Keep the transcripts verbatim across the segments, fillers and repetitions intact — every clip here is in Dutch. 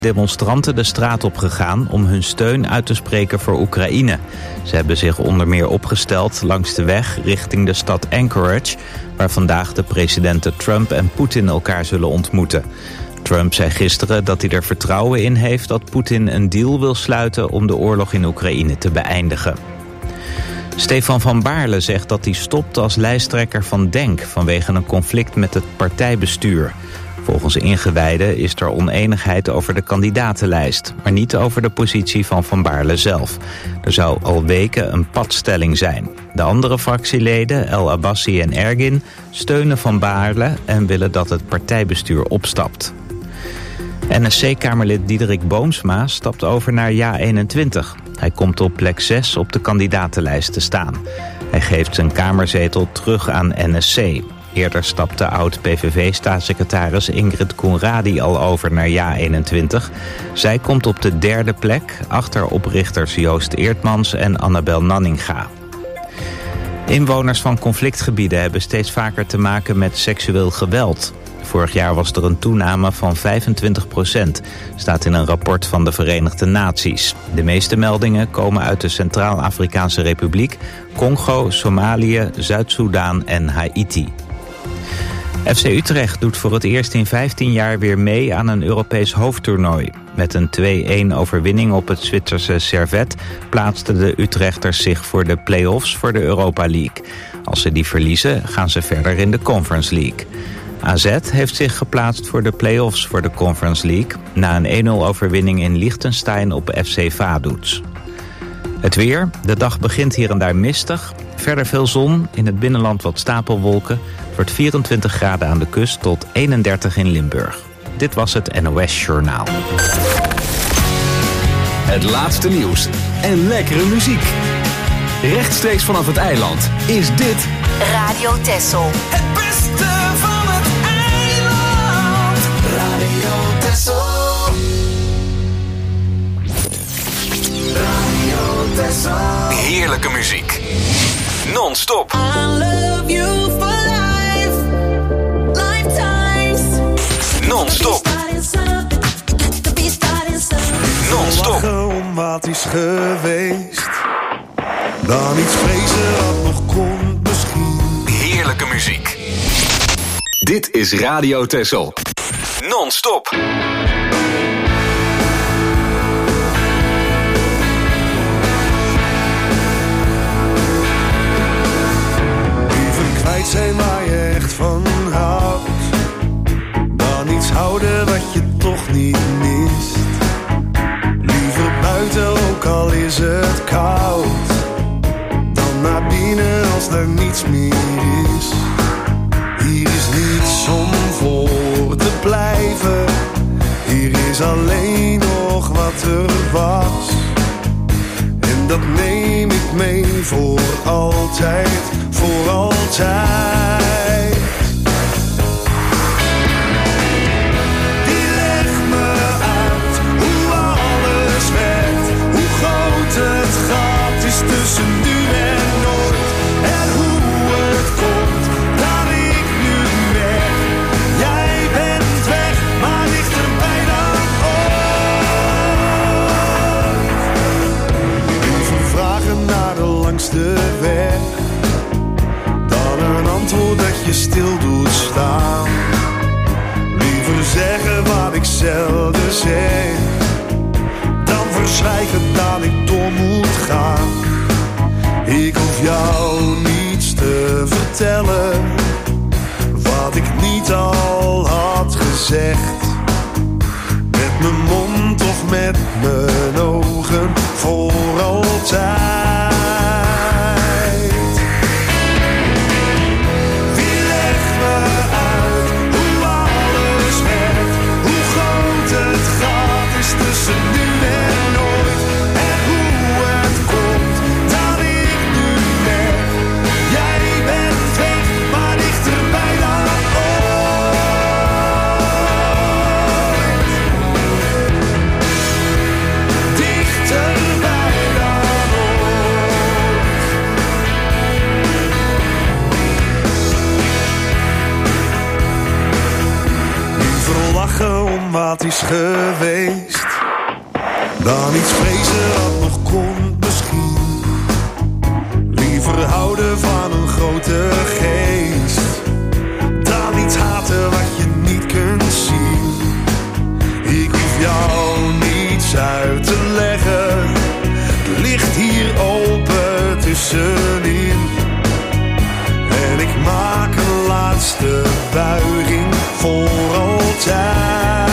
Demonstranten de straat op gegaan om hun steun uit te spreken voor Oekraïne. Ze hebben zich onder meer opgesteld langs de weg richting de stad Anchorage, waar vandaag de presidenten Trump en Poetin elkaar zullen ontmoeten. Trump zei gisteren dat hij er vertrouwen in heeft dat Poetin een deal wil sluiten om de oorlog in Oekraïne te beëindigen. Stefan van Baarle zegt dat hij stopt als lijsttrekker van DENK vanwege een conflict met het partijbestuur. Volgens ingewijden is er oneenigheid over de kandidatenlijst, maar niet over de positie van Van Baarle zelf. Er zou al weken een padstelling zijn. De andere fractieleden, El Abbassi en Ergin, steunen Van Baarle en willen dat het partijbestuur opstapt. N S C-kamerlid Diederik Boomsma stapt over naar Ja eenentwintig. Hij komt op plek zes op de kandidatenlijst te staan. Hij geeft zijn kamerzetel terug aan N S C. Eerder stapte oud-P V V-staatssecretaris Ingrid Conradi al over naar Ja eenentwintig. Zij komt op de derde plek, achter oprichters Joost Eertmans en Annabel Nanninga. Inwoners van conflictgebieden hebben steeds vaker te maken met seksueel geweld. Vorig jaar was er een toename van vijfentwintig procent, staat in een rapport van de Verenigde Naties. De meeste meldingen komen uit de Centraal-Afrikaanse Republiek, Congo, Somalië, Zuid-Soedan en Haiti. F C Utrecht doet voor het eerst in vijftien jaar weer mee aan een Europees hoofdtoernooi. Met een twee-een overwinning op het Zwitserse Servette plaatsten de Utrechters zich voor de play-offs voor de Europa League. Als ze die verliezen, gaan ze verder in de Conference League. A Z heeft zich geplaatst voor de play-offs voor de Conference League na een een-nul overwinning in Liechtenstein op F C Vaduz. Het weer. De dag begint hier en daar mistig. Verder veel zon, in het binnenland wat stapelwolken. Het wordt vierentwintig graden aan de kust tot eenendertig in Limburg. Dit was het N O S Journaal. Het laatste nieuws en lekkere muziek. Rechtstreeks vanaf het eiland is dit Radio Texel. Het beste van het eiland. Radio Texel. Radio Texel. heerlijke muziek. Non-stop. I love you for life. Lifetimes. Non-stop. Non-stop. Om wat is geweest. Dan iets vrezen wat nog komt misschien. Heerlijke muziek. Dit is Radio Texel. Non-stop. Liever kwijt zijn waar je echt van houdt. Dan iets houden wat je toch niet mist. Liever buiten ook al is het koud. Dan naar binnen als er niets meer is. Hier is niets om voor te blijven. Hier is alleen nog wat er was. En dat neem ik mee voor altijd, voor altijd. Die legt me uit hoe alles werkt. Hoe groot het gat is tussen nu en nooit. En hoe het komt dat ik nu merk. Jij bent weg, maar dichterbij dan ooit. Liever vragen naar de langste weg. Dan een antwoord dat je stil doet staan. Liever zeggen wat ik zelden zeg. Dan verzwijgen dat ik door moet gaan. Ik hoef jou niets te vertellen. Wat ik niet al had gezegd. Met mijn mond of met mijn ogen. Voor altijd. Wie legt me uit hoe alles werkt. Hoe groot het gat is tussen nu en nooit. En hoe het komt dat ik nu merk. Jij bent weg, maar dichterbij dan ooit. is geweest. Dan iets vrezen wat nog komt misschien. Liever houden van een grote geest. Dan iets haten wat je niet kunt zien. Ik hoef jou niets uit te leggen. Het ligt hier open tussenin. En ik maak een laatste buiging voor altijd.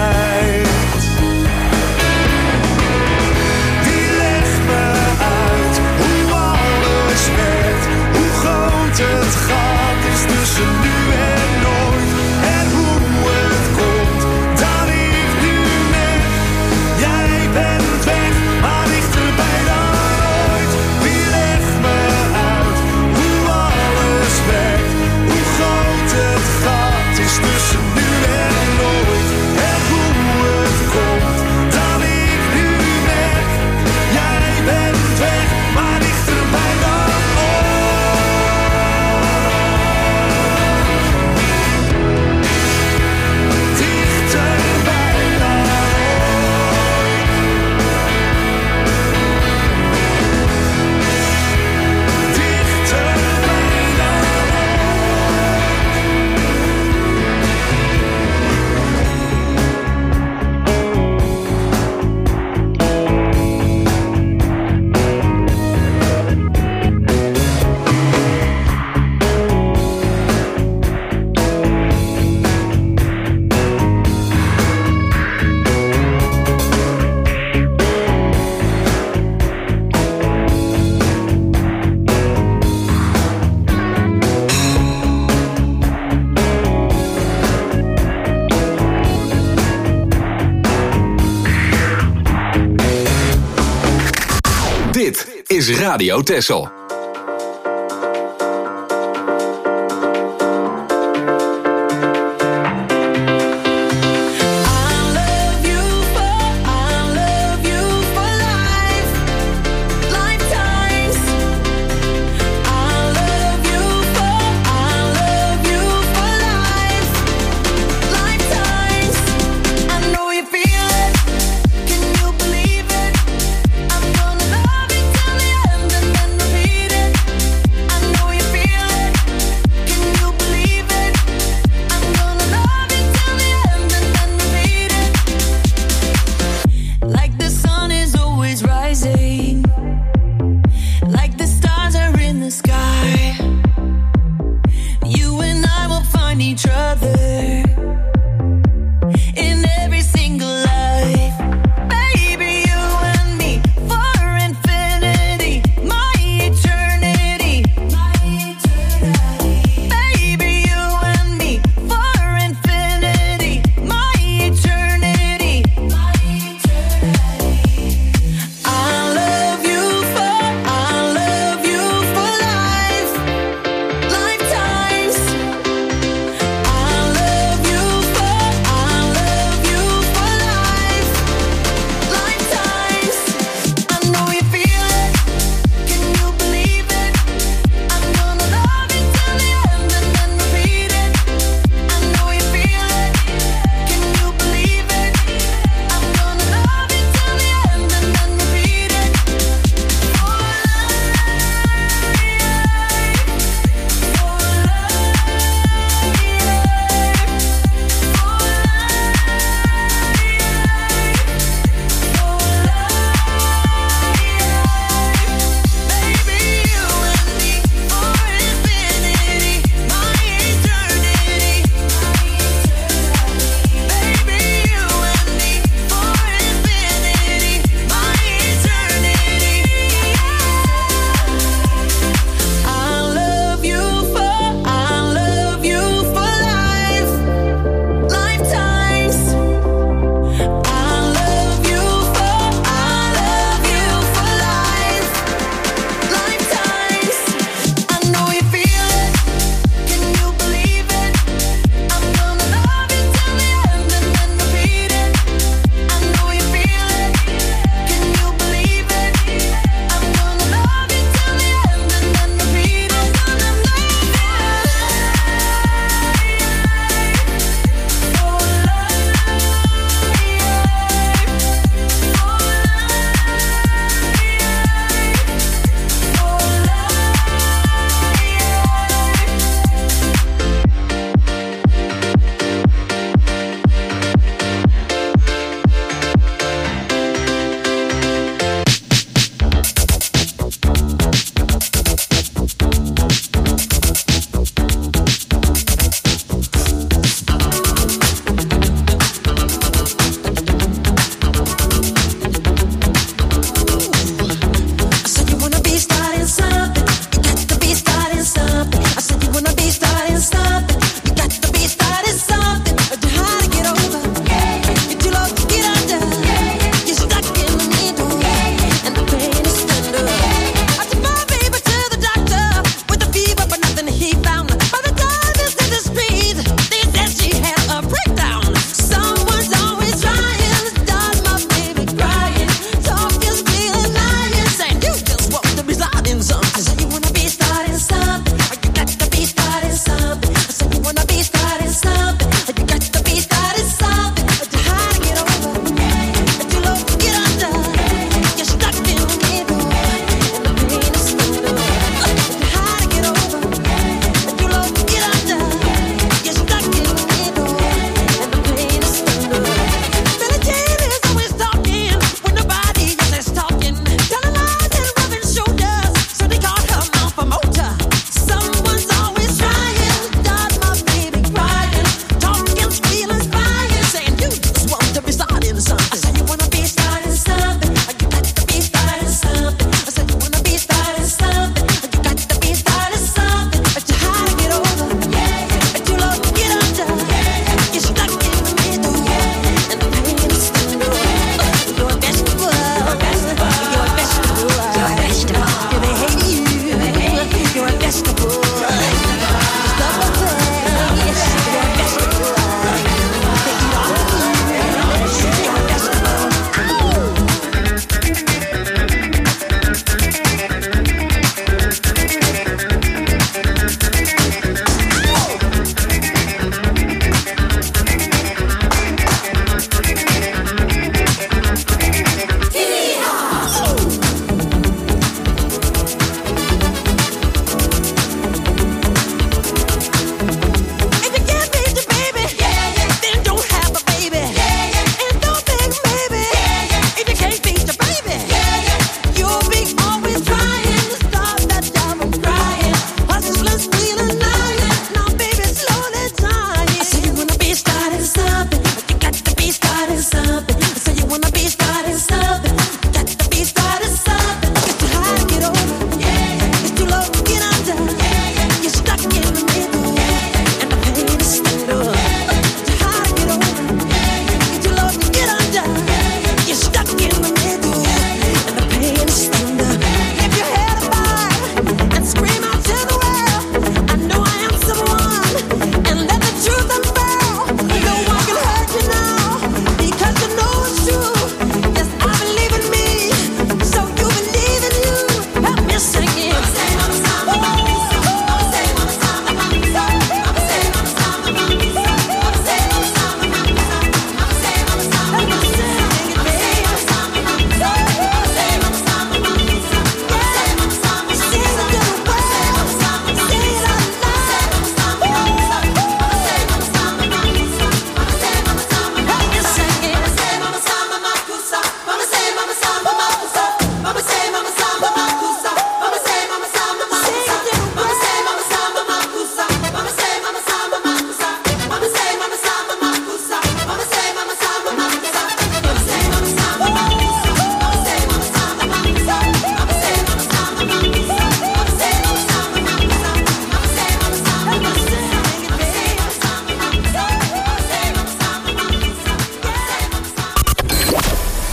Wie legt me uit hoe alles werkt, hoe groot het gat is tussen nu en nooit. En hoe het komt dat ik nu merk, jij bent weg, maar dichterbij dan ooit. Wie legt me uit hoe alles werkt, hoe groot het gat is tussen nu en nooit. En hoe het komt dat ik nu merk, jij bent weg, maar dichterbij dan ooit. Dichterbij dan ooit. Dichterbij dan Dit is Radio Texel. Can you believe it? I'm gonna love you till the end and then repeat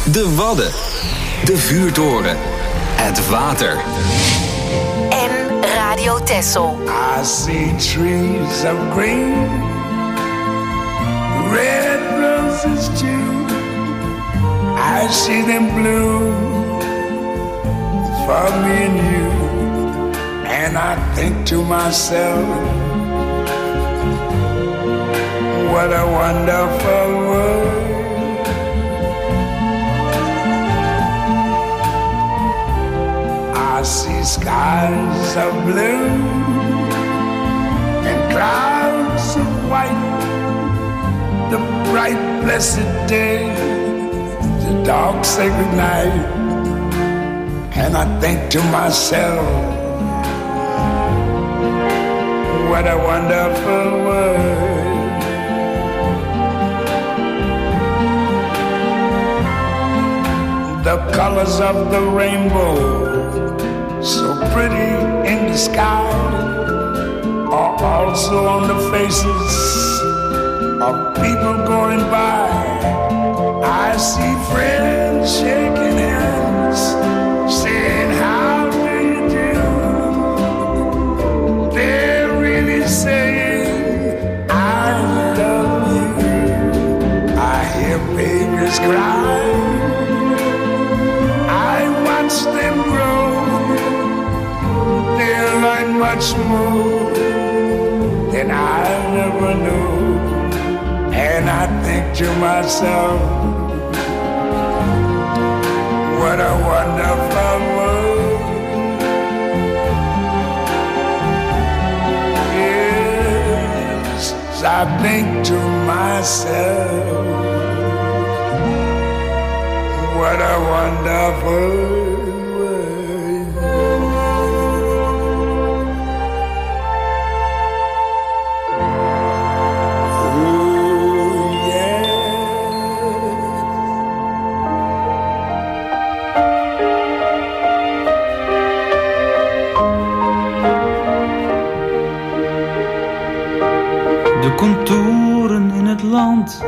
De Wadden. De vuurtoren. Het water. En Radio Texel. I see trees of green, red roses too. I see them bloom for me and you. And I think to myself, what a wonderful world. I see skies of blue and clouds of white, the bright blessed day, the dark sacred night. And I think to myself, what a wonderful world. The colors of the rainbow, so pretty in the sky, are also on the faces of people going by. I see friends shaking hands, saying how do you do. They're really saying I love you. I hear babies cry, I watch them grow. They'll learn much more than I never knew. And I think to myself, what a wonderful world. Yes, I think to myself, what a wonderful world. De contouren in het land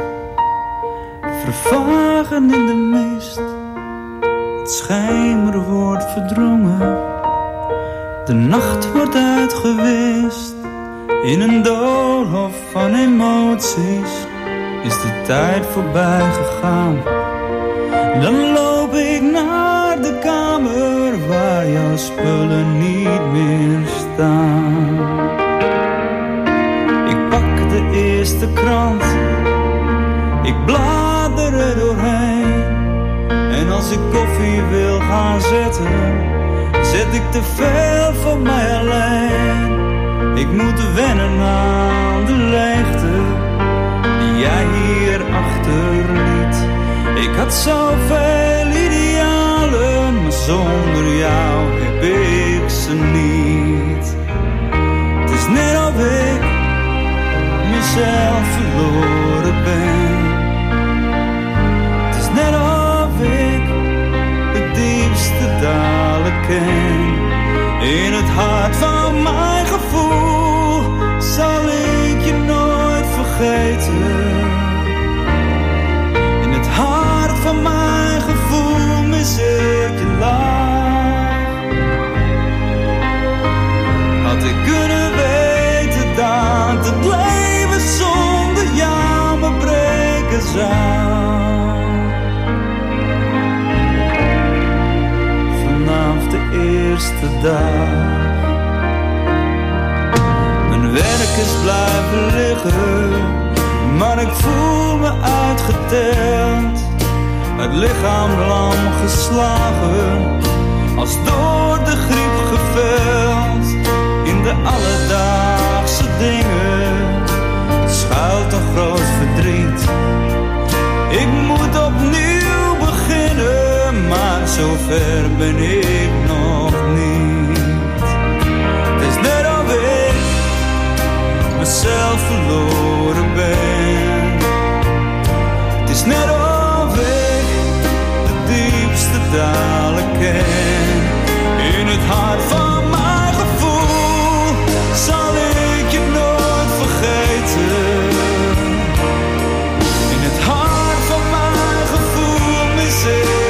vervagen in de mist. Het schijmer wordt verdrongen, de nacht wordt uitgewist. In een doolhof van emoties is de tijd voorbij gegaan. Dan loop ik naar de kamer waar jouw spullen niet meer staan. Ik pak de eerste krant, ik blader er doorheen. En als ik koffie wil gaan zetten, zet ik te veel voor mij alleen. Ik moet wennen aan de leegte die jij hier achterliet. Ik had zoveel idealen, maar zonder jou heb ik ze niet. Het is net of ik mezelf verloren ben. Het is net of ik de diepste dalen ken. In het hart van mijn gevoel zal ik je nooit vergeten. In het hart van mijn gevoel mis ik je lach. Had ik kunnen weten dat het leven zonder jou me breken zou. Vanaf de eerste dag. Mijn werk is blijven liggen, maar ik voel me uitgeteld. Het lichaam lam geslagen, als door de griep geveld. In de alledaagse dingen schuilt een groot verdriet. Ik moet opnieuw beginnen, maar zover ben ik nog niet. Het is net of ik mezelf verloren ben. Het is net of ik de diepste dalen ken. In het hart van mijn gevoel zal ik je nooit vergeten. In het hart van mijn gevoel mis ik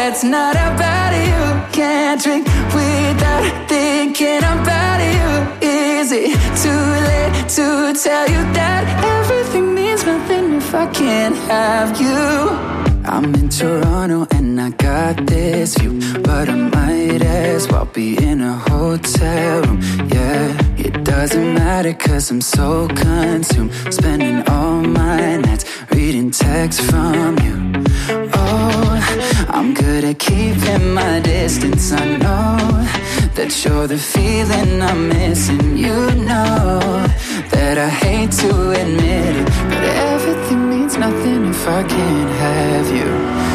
that's not about you. Can't drink without thinking about you. Is it too late to tell you that everything means nothing if I can't have you? I'm in Toronto and I got this view, but I might as well be in a hotel room. Yeah, it doesn't matter cause I'm so consumed, spending all my nights reading texts from you. Oh, I'm good at keeping my distance. I know that you're the feeling I'm missing. You know that I hate to admit it, but everything means nothing if I can't have you.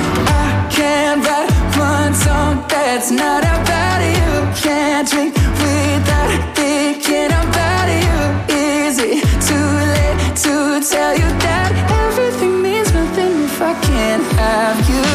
I can't write one song that's not about you. Can't drink without thinking about you. Is it too late to tell you that everything means nothing if I can't have you?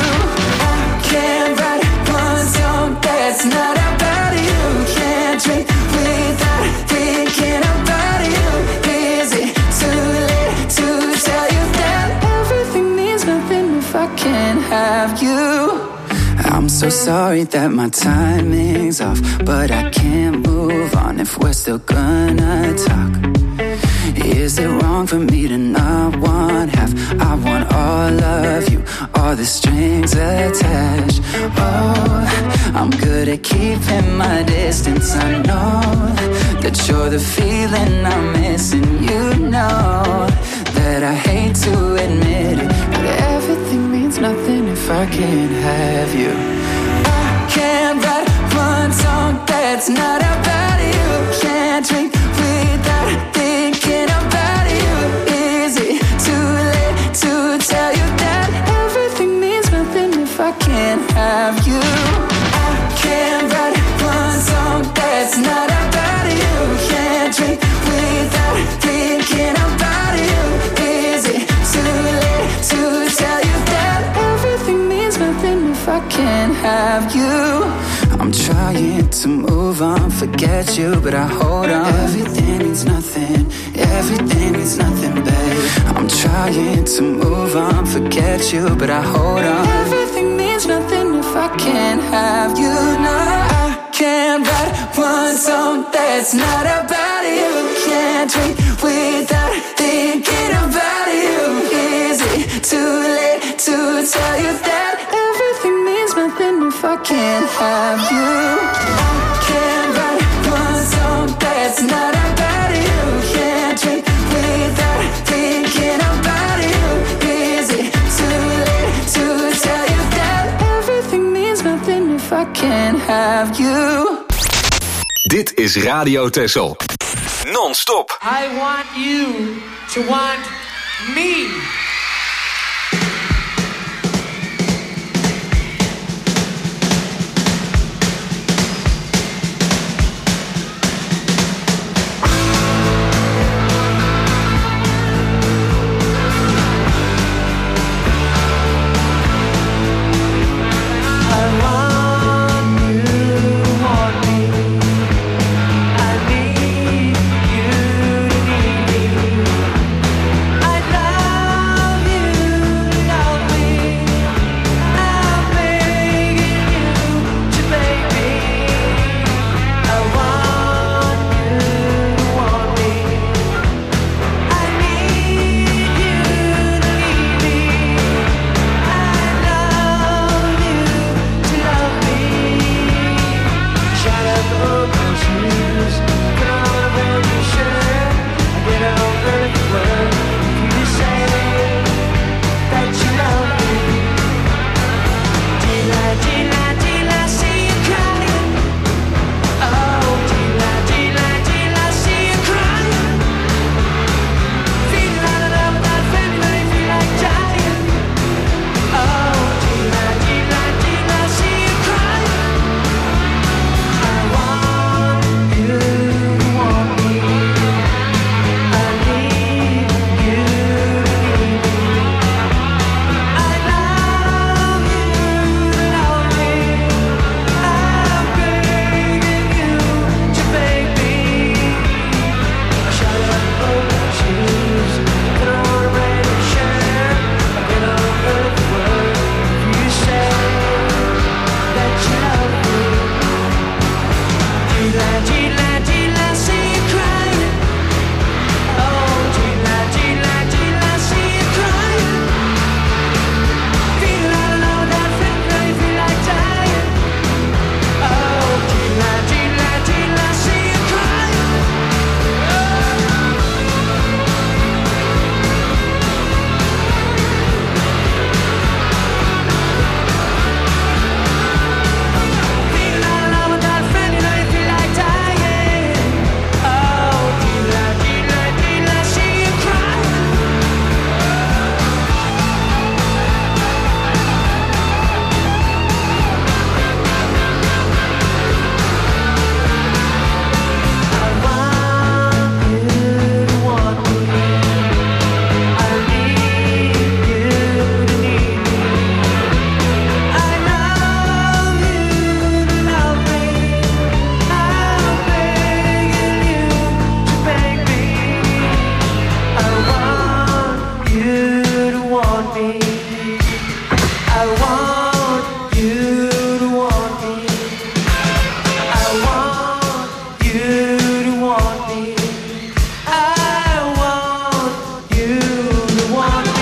I can't write one song that's not about you. Can't drink without thinking about you. Is it too late to tell you that everything means nothing if I can't have you? I'm so sorry that my timing's off, but I can't move on if we're still gonna talk. Is it wrong for me to not want half? I want all of you, all the strings attached. Oh, I'm good at keeping my distance. I know that you're the feeling I'm missing. You know that I hate to admit it, but everything means nothing if I can't have you. I can't write one song that's not about you. Can't drink without thinking about you. Is it too late to tell you that everything means nothing if I can't have you? I can't write one song that's not about you. Can't drink without thinking about you. Is it too late to tell you that everything means nothing if I can't have you? I'm trying to move on, forget you, but I hold on. Everything means nothing, everything means nothing, babe. I'm trying to move on, forget you, but I hold on. Everything means nothing if I can't have you. No, I can't write one song that's not about you. Can't drink without thinking about you. Is it too late to tell you that everything means nothing if I can't have you? I can't write one song that's not about you. Can't drink without thinking about you. Is it too late to tell you that everything means nothing if I can't have you? Dit is Radio Texel. Non-stop. I want you to want me. I love me. I want you to want me. I want you to want me. I want you to want me.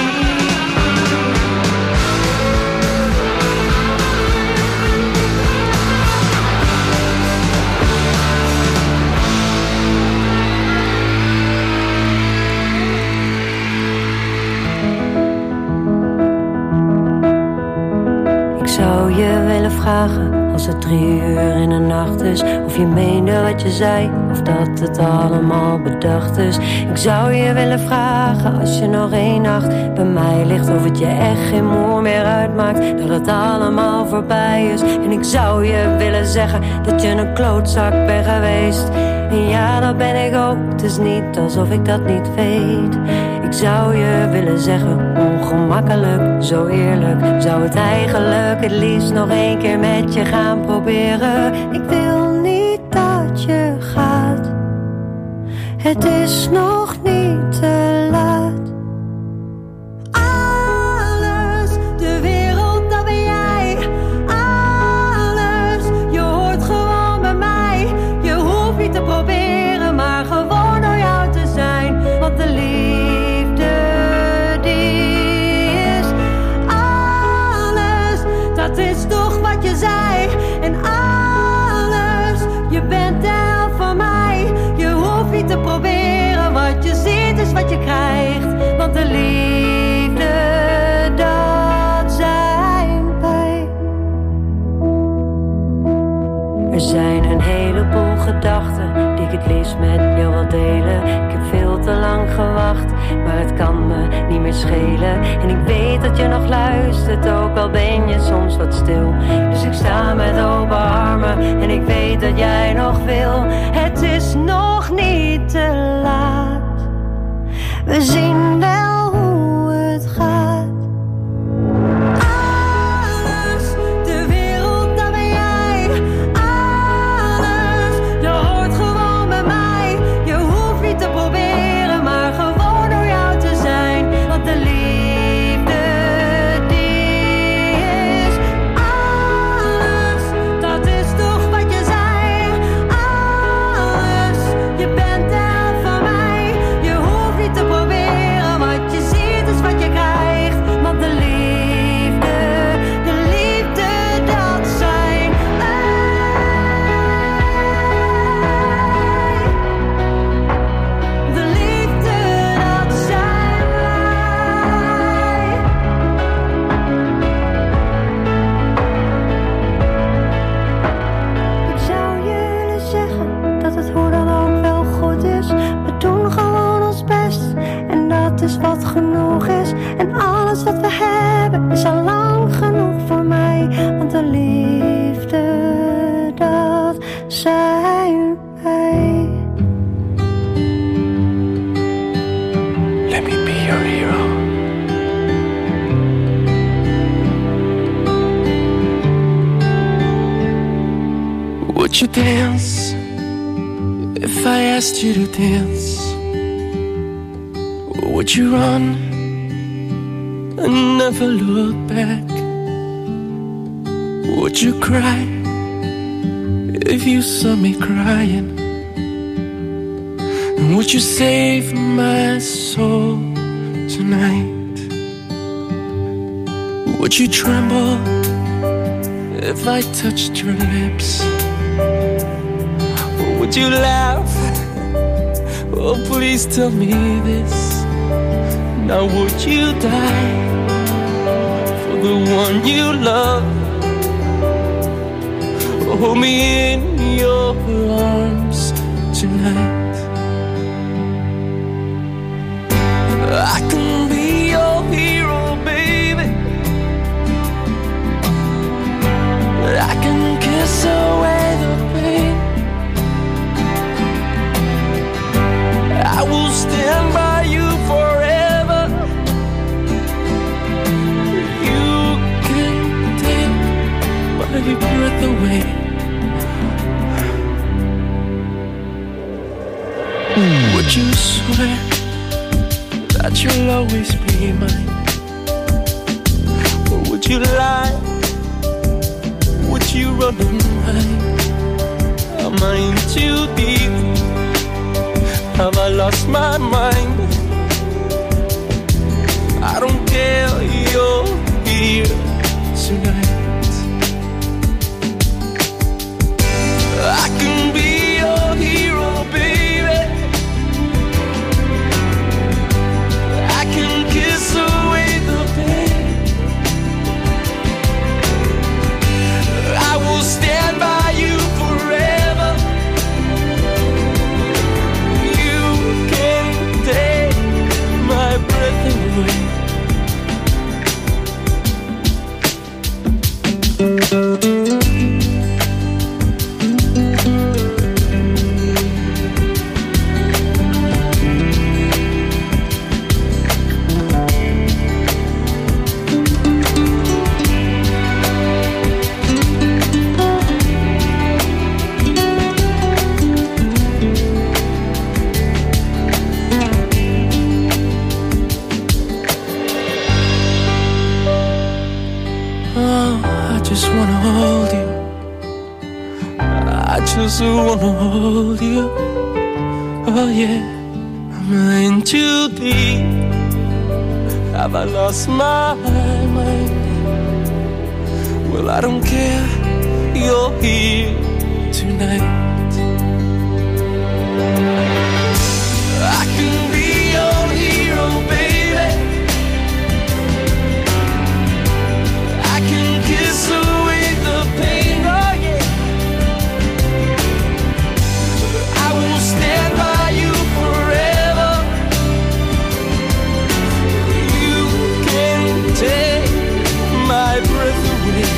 Ik zou je willen vragen, als het drie uur in de nacht is, of je meende wat je zei, of dat het allemaal bedacht is. Ik zou je willen vragen, als je nog één nacht bij mij ligt, of het je echt geen moer meer uitmaakt, dat het allemaal voorbij is. En ik zou je willen zeggen, dat je een klootzak bent geweest. En ja, dat ben ik ook, het is niet alsof ik dat niet weet. Ik zou je willen zeggen, ongemakkelijk, zo eerlijk, zou het eigenlijk het liefst nog één keer met je gaan proberen. Ik wil niet dat je gaat, het is nog niet te laat. Alles, de wereld, dat ben jij. Alles, je hoort gewoon bij mij. Je hoeft niet te proberen, maar gewoon door jou te zijn. Want de liefde, die is alles. Dat is toch wat je zei. En alles, je bent de helft van mij. Je hoeft niet te proberen, wat je ziet is wat je krijgt. Want de liefde, dat zijn wij. Er zijn een heleboel gedachten die ik het liefst met jou wil delen. Ik heb veel te lang gewacht, maar het kan me niet meer schelen. En ik weet dat je nog luistert, ook al ben je soms wat stil. Dus ik sta met open armen en ik weet dat jij nog wil. Het is nog niet te laat, we zien wel hoe het gaat. Alles, de wereld, dat ben jij. Alles, je hoort gewoon bij mij. Je hoeft niet te proberen, maar gewoon door jou te zijn. Want de liefde, die is alles. Dat is toch wat je zei. Alles, je bent de helft van mij. Je hoeft niet te proberen, wat je ziet is wat je krijgt. Want de liefde, de liefde, dat zijn wij. De liefde, dat zijn wij. Ik zou je willen zeggen dat het hoe dan ook wel goed is. We doen gewoon ons best en dat is wat genoeg is. En alles wat we hebben is al lang genoeg voor mij. Want de liefde, dat zijn wij. Let me be your hero. Would you dance if I asked you to dance? Would you run and never look back? Would you cry if you saw me crying? And would you save my soul tonight? Would you tremble if I touched your lips? Or would you laugh? Oh, please tell me this. Now would you die for the one you love? Hold me in your arms tonight. I can be your hero, baby. I can kiss away the pain. I will stand by you forever. You can take my breath away. Would you swear that you'll always be mine? Would you lie? Would you run away? Am I in too deep? Have I lost my mind? I don't care, you're here tonight. I can be your hero, baby. I can kiss away the pain. I will stand by you forever. You can take my breath away. I wanna hold you. Oh yeah, I'm in too deep. Have I lost my mind? Well, I don't care. You're here tonight. I can be your hero, baby. I can kiss away the pain. Oh yeah. Stand by you forever. You can take my breath away,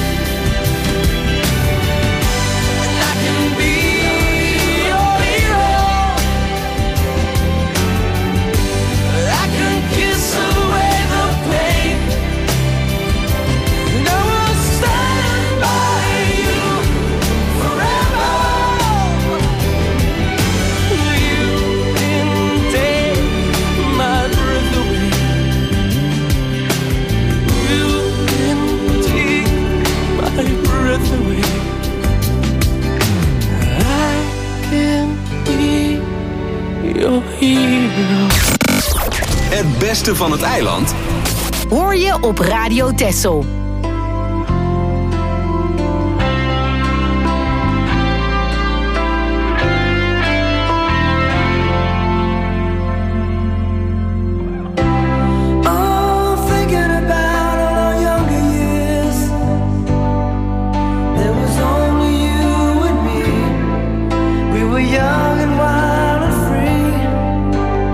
and I can be your hero. I can kiss away the pain, and I will stand by you forever. Het beste van het eiland hoor je op Radio Texel.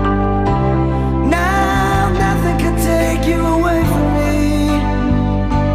Now nothing can take you away from me.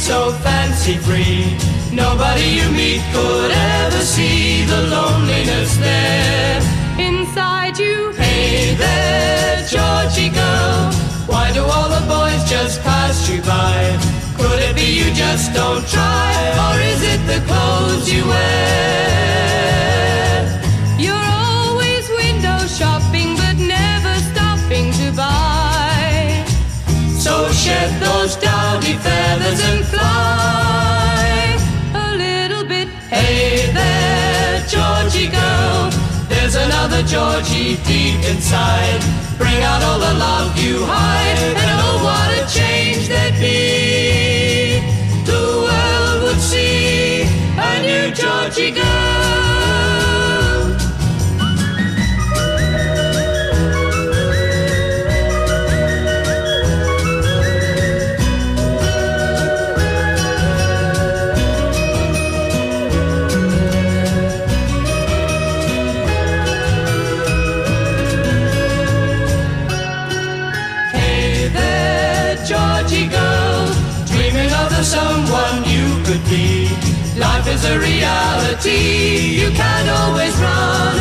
so fancy-free. Nobody you meet could ever see the loneliness there inside you. Hey there, Georgie girl, why do all the boys just pass you by? Could it be you just don't try, or is it the clothes you wear? You're always window shopping, but never stopping to buy. So shed those dowdy feathers and fly a little bit. Hey there, Georgie girl, there's another Georgie deep inside. Bring out all the love you hide, and oh, what a change there'd be. The world would see a new Georgie girl. Someone you could be. Life is a reality, you can't always run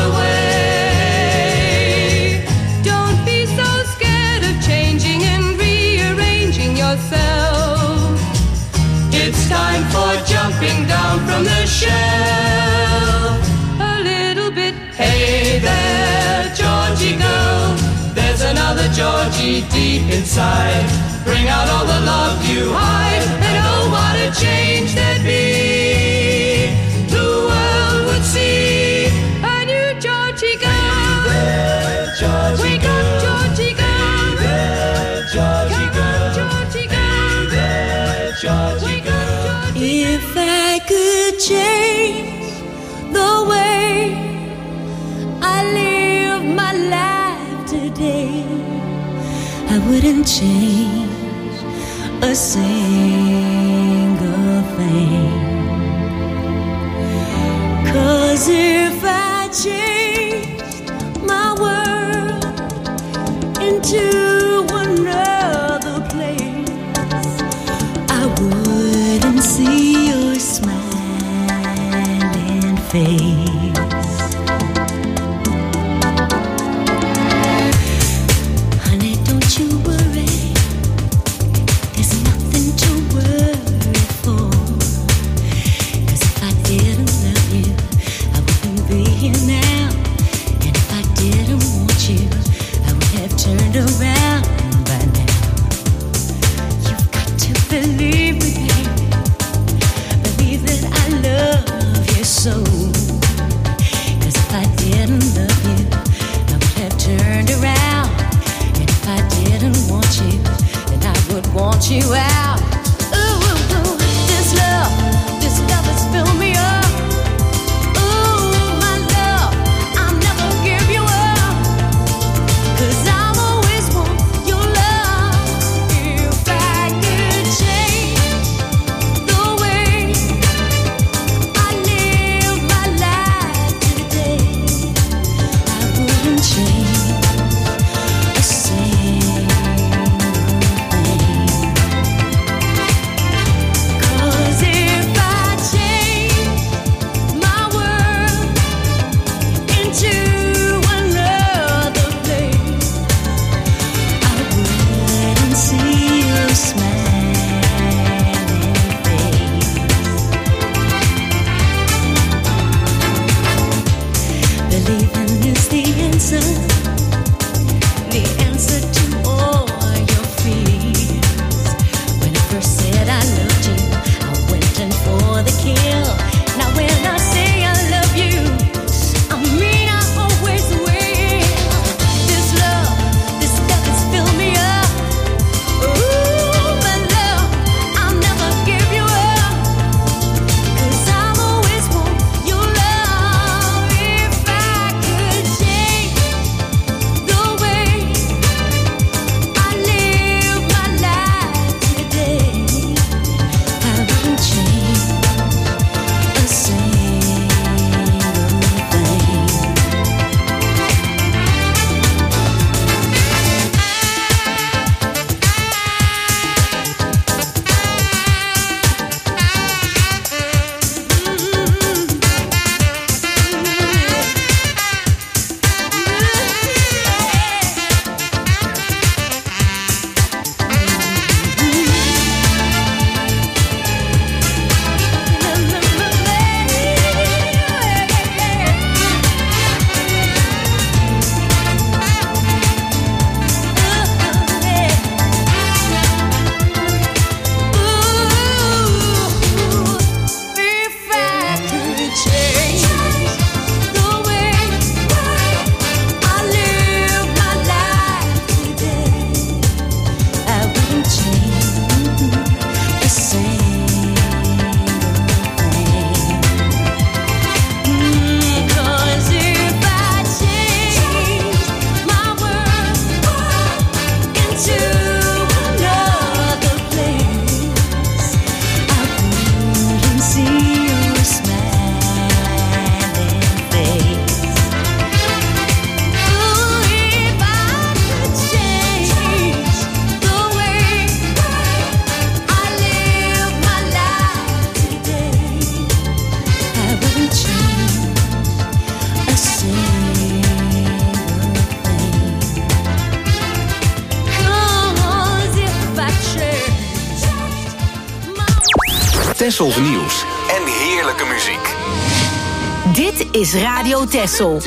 away. Don't be so scared of changing and rearranging yourself. It's time for jumping down from the shelf a little bit. Hey there, Georgie girl, there's another Georgie deep inside. Bring out all the love you hide, and oh, what a change there'd be. The world would see a new Georgie girl. Hey there, Georgie Wake girl. Up, Georgie girl. Hey there, Georgie girl. Georgie girl. Hey there, Georgie girl. If I could change the way I live my life today, I wouldn't change a single thing. 'Cause if I changed my world into another place, I wouldn't see your smiling face. Tessels nieuws en heerlijke muziek. Dit is Radio Tessel.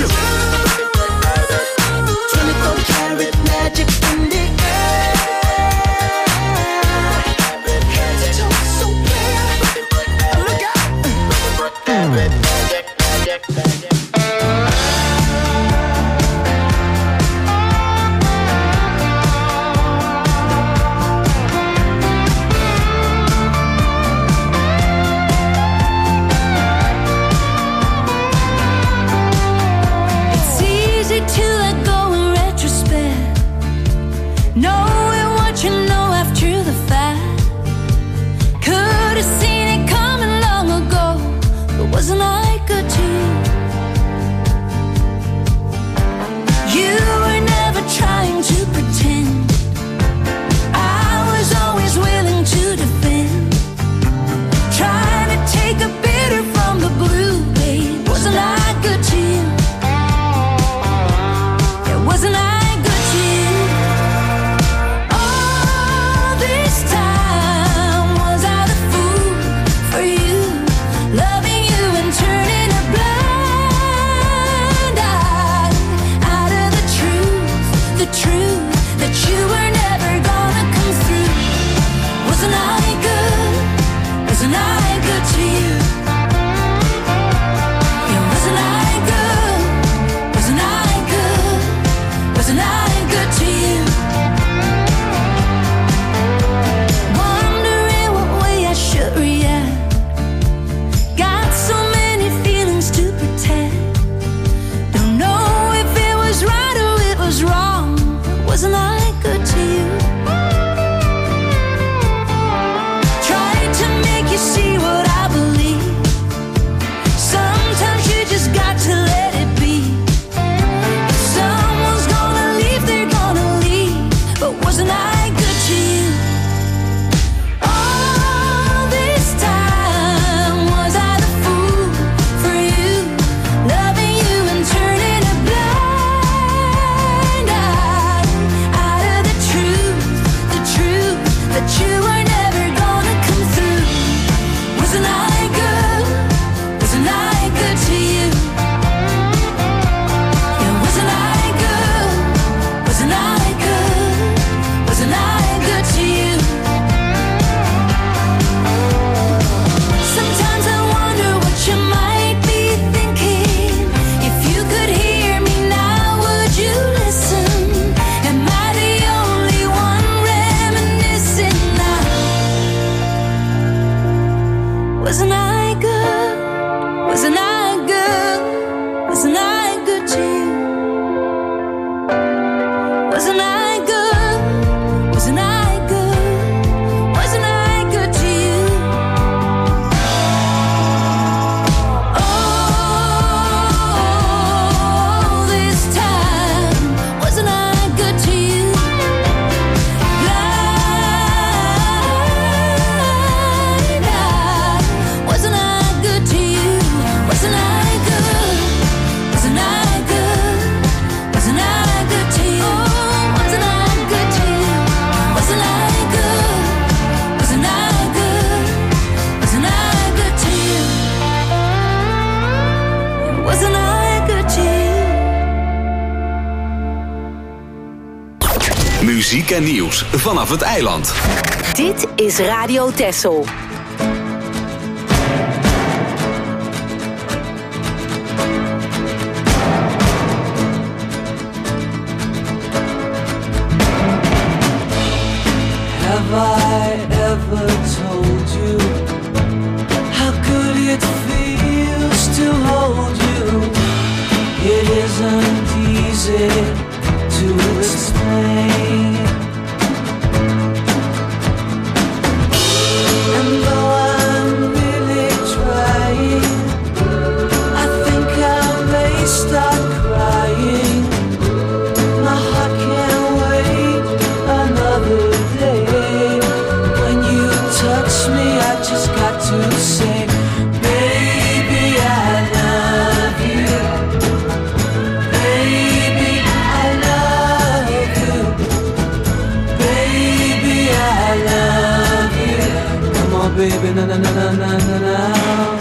twenty-four karat magic in the air. muziek en nieuws vanaf het eiland. Dit is Radio Texel. Have I ever told you how good it feels to hold you? It isn't easy to explain. And though I'm really trying, I think I may start crying. My heart can't wait another day. When you touch me, I just got to say, baby, I love you. Baby, I love you. Baby, I love you. Come on, baby, na na na na na na na.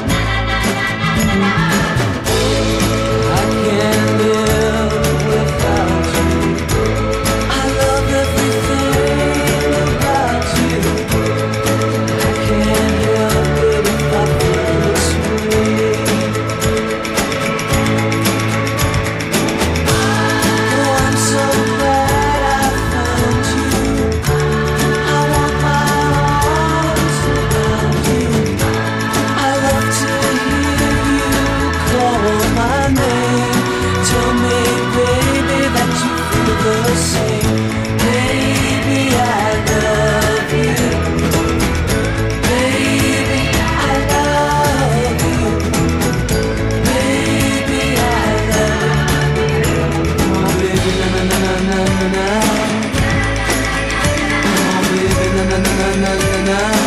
I can't live without you. I love everything about you. I can't help it if I feel this way. Oh, I'm so glad I found you. I want my arms around you. I love to hear you call my name. Tell me, baby, that you feel the same. Baby, I love you. Baby, I love you. Baby, I love you. Come on, baby, na na na na na na. Come on, baby, na na na na na na na.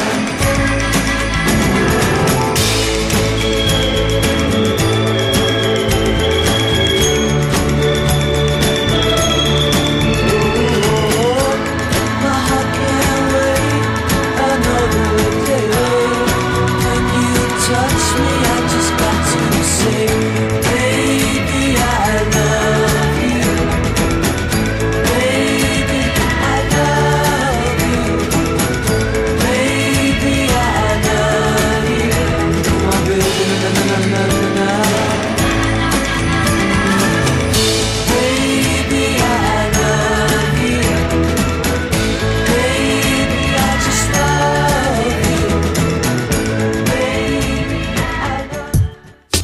My heart can't wait another day. When you touch me, I just got to say, baby, I love you. Baby, I love you. Baby, I love you. Come on, baby, na na na na na na. Baby, I love you. Baby, I just love you. Baby, I love you.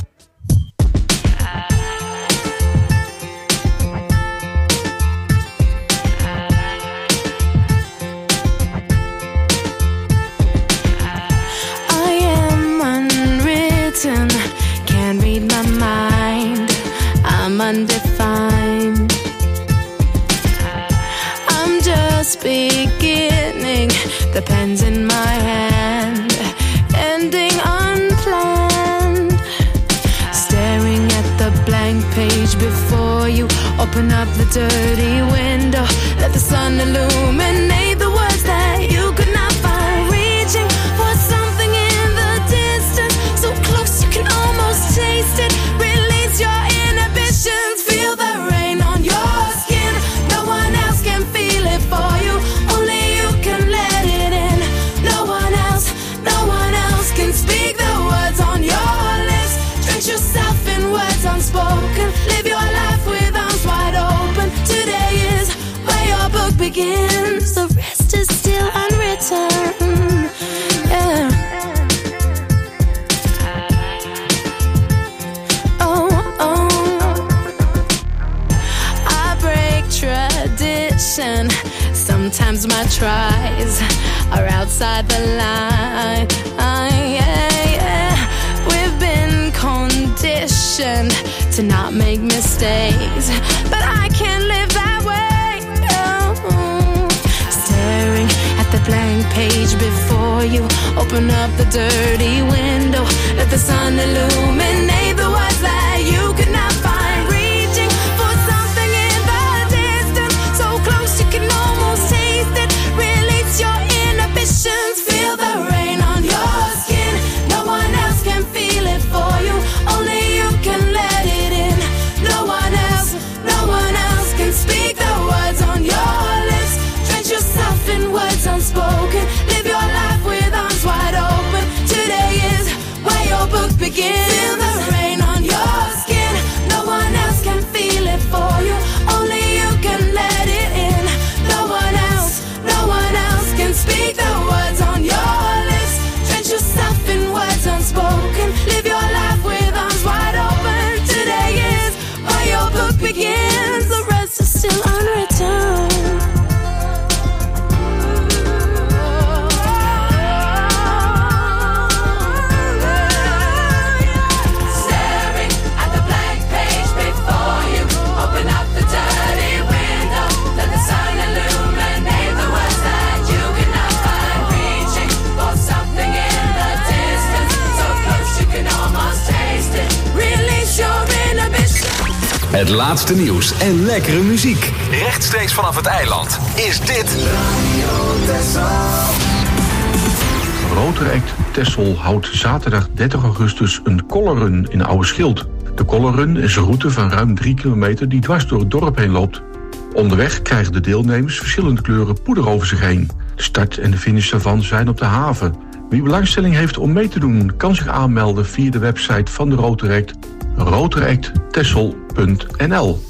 I am unwritten, can't read my mind. I'm undefined. I'm just beginning, the pen's in my hand, ending unplanned. Staring at the blank page before you, open up the dirty window, let the sun illuminate the words that you could not find. Reaching for something in the distance, so close you can almost taste it. Release your inhibitions, feel the rain on your skin. No one else can feel it for you, only you can let it in. No one else, no one else can speak the words on your lips. Drench yourself in words unspoken, live your life with arms wide open. Today is where your book begins, the rest is still unwritten. Yeah. Oh, oh. I break tradition. Sometimes my tries are outside the line. Yeah, yeah. We've been conditioned to not make mistakes, but I can't live that way. No. Staring at the blank page before you, open up the dirty window, let the sun illuminate the words that you could not find. Reaching for something in the distance, so close you can almost taste it. Release your inhibitions, feel the rain on your skin. No one else can feel it for you, only you can let it in. No one else, no one else can speak the words on your lips. Het laatste nieuws en lekkere muziek. Rechtstreeks vanaf het eiland is dit Rotor Act Texel houdt zaterdag dertig augustus een colorrun in Oude Schild. De colorrun is een route van ruim drie kilometer die dwars door het dorp heen loopt. Onderweg krijgen de deelnemers verschillende kleuren poeder over zich heen. De start en de finish daarvan zijn op de haven. Wie belangstelling heeft om mee te doen, kan zich aanmelden via de website van de Rotor Act, rotor act texel punt n l.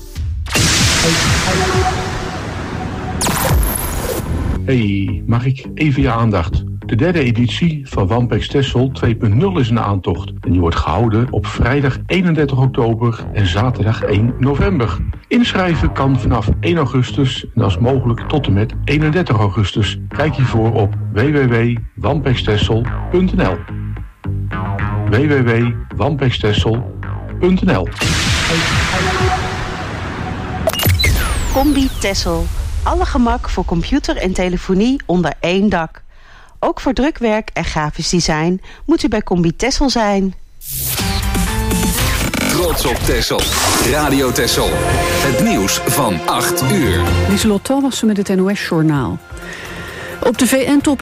Hey, mag ik even je aandacht? De derde editie van Wampex Texel twee punt nul is in aantocht. En die wordt gehouden op vrijdag eenendertig oktober en zaterdag één november. Inschrijven kan vanaf één augustus en als mogelijk tot en met eenendertig augustus. Kijk hiervoor op w w w punt wampex texel punt n l. w w w punt wampex texel punt n l. Combi Texel. Alle gemak voor computer en telefonie onder één dak. Ook voor drukwerk en grafisch design moet u bij Combi Texel zijn. Trots op Texel. Radio Texel. Het nieuws van acht uur. Lieselot Thomassen met het N O S-journaal. Op de V N-top